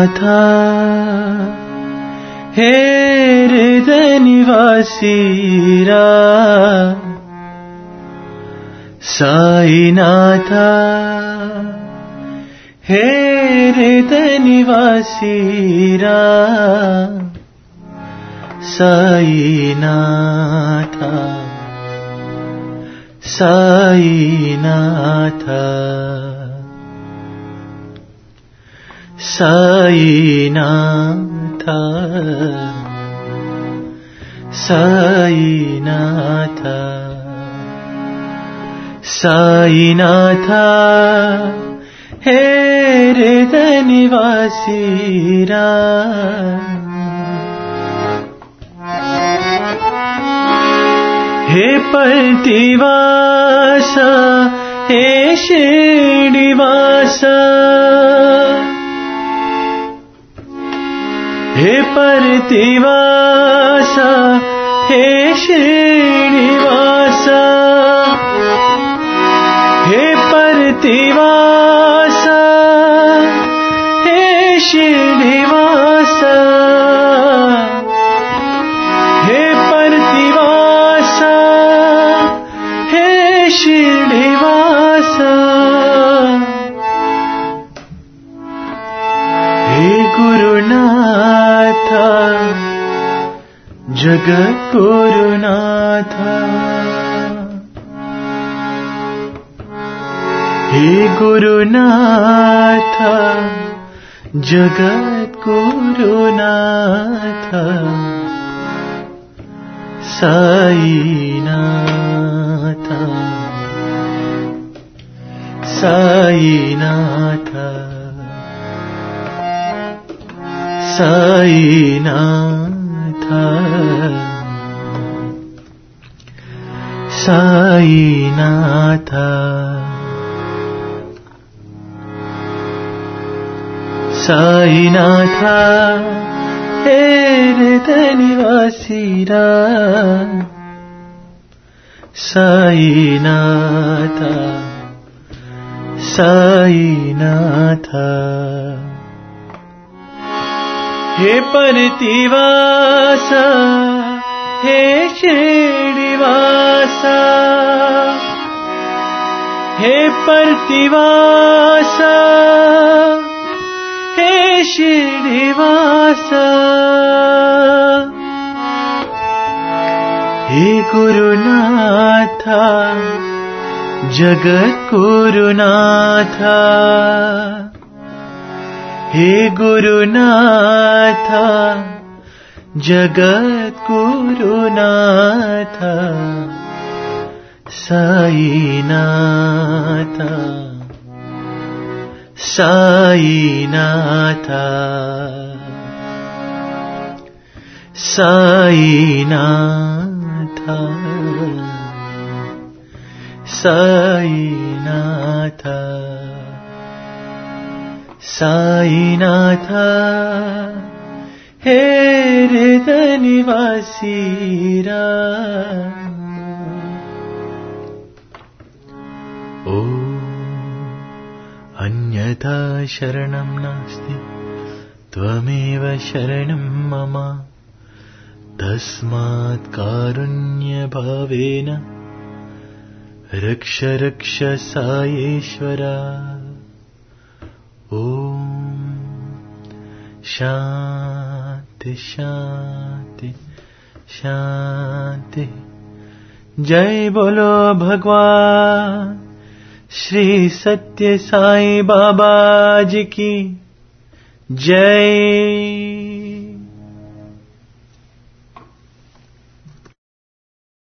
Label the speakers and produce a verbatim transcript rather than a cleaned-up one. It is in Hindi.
Speaker 1: साईनाथा हे हृदय निवासीरा साईनाथा हे हृदय निवासीरा साईनाथा साईनाथा साईनाथा साईनाथा साईनाथा हे हृदय निवासीरा हे प्रतिवासा हे श्रीनिवासा हे प्रतिवासा हे श्रीनिवासा हे प्रतिवासा हे श्रीनिवासा हे प्रतिवासा हे श्रीनिवासा हे गुरुनाथा जगत गुरुनाथा हे गुरुनाथा जगत गुरुनाथा साईनाथा साईनाथा साईनाथा साईनाथा साईनाथा हे हृदय निवासीरा साईनाथा साईनाथा हे प्रतिवासा हे श्रीनिवासा हे प्रतिवासा हे श्रीनिवासा हे गुरुनाथा जगत गुरुनाथा हे गुरुनाथा जगत गुरुनाथा साईनाथा साईनाथा साईनाथा साईनाथा साईनाथा हे हृदय निवासीरा ओ अन्यथा शरणं नास्ति त्वमेव शरणं मम तस्मात् कारुण्य भावेन रक्ष रक्ष साईश्वरा ओम शांति शांति शांति। जय बोलो भगवान श्री सत्य साई बाबा जी की जय।